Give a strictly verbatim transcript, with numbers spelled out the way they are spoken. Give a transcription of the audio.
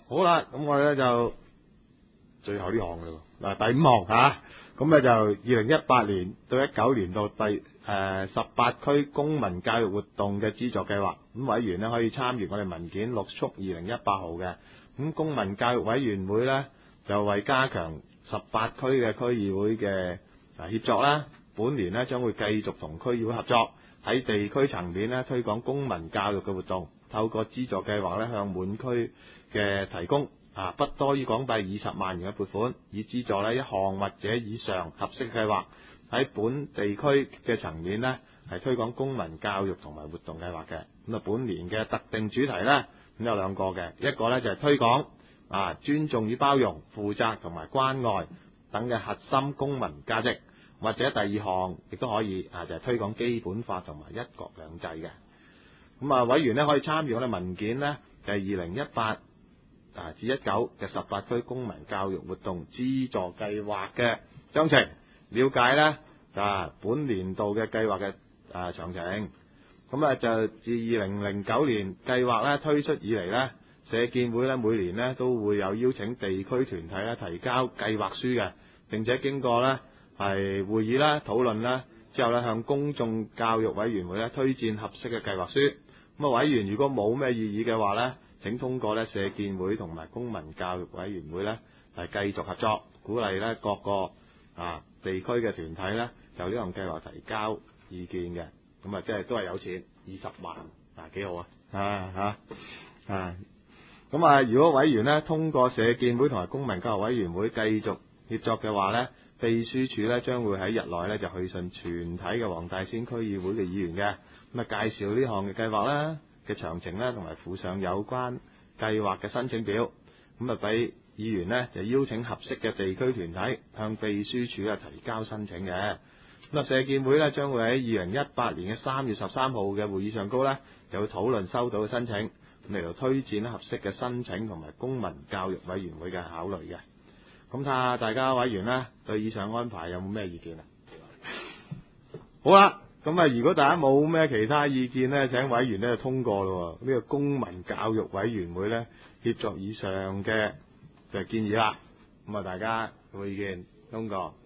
好啦，咁我哋咧就最後呢項嘅喎，嗱第五項吓，咁咧就二零一八年到一九年度第誒十八區公民教育活動嘅資助計劃，咁委員咧可以參與我哋文件六速二零一八號嘅，咁公民教育委員會咧就為加強十八區嘅區議會嘅啊協作啦，本年咧將會繼續同區議會合作，喺地區層面咧推廣公民教育嘅活動，透過資助計劃咧向滿區嘅提供啊不多於港幣二十萬元嘅撥款，以資助呢一項或者以上合適計劃，喺本地區嘅層面呢係推廣公民教育同埋活動計劃嘅。咁啊，本年嘅特定主題呢，咁有兩個嘅，一個呢就係推廣啊尊重與包容、負責同埋關愛等嘅核心公民價值，或者第二項亦都可以啊就係推廣基本法同埋一國兩制嘅。咁啊，委員呢可以參與我哋文件呢，就係二零一八啊至一九嘅十八區公民教育活動資助計劃嘅章程，了解呢啊本年度嘅計劃嘅啊詳情。咁啊就自二零零九年計劃咧推出以嚟呢，社建會咧每年呢都會有邀請地區團體咧提交計劃書嘅，並且經過呢係會議啦、討論啦之後咧，向公眾教育委員會咧推薦合適嘅計劃書。咁啊，委員如果冇咩異議嘅話咧，請通過咧社建會同埋公民教育委員會咧係繼續合作，鼓勵咧各個啊地區嘅團體咧就呢項計劃提交意見嘅。咁啊，即係都係有錢二十萬啊，幾好啊！啊嚇啊！咁啊，如果委員咧通過社建會同埋公民教育委員會繼續協作嘅話咧，秘書處咧將會喺日內咧就去信全體嘅黃大仙區議會嘅議員嘅，咁啊介紹呢項嘅計劃啦嘅詳情啦，同埋附上有關計劃嘅申請表，咁啊俾議員呢就邀請合適嘅地區團體向秘書處啊提交申請嘅。咁啊社建會咧將會喺二零一八年嘅三月十三號嘅會議上高咧就會討論收到嘅申請，咁嚟到推薦合適嘅申請同埋公民教育委員會嘅考慮嘅。咁睇下大家委員呢對以上安排有冇咩意見啊？好啦，咁啊如果大家冇咩其他意見呢，請委員呢就通過咯。呢個公民教育委員會呢協作以上嘅就建議啦。咁啊大家有冇意見？通過。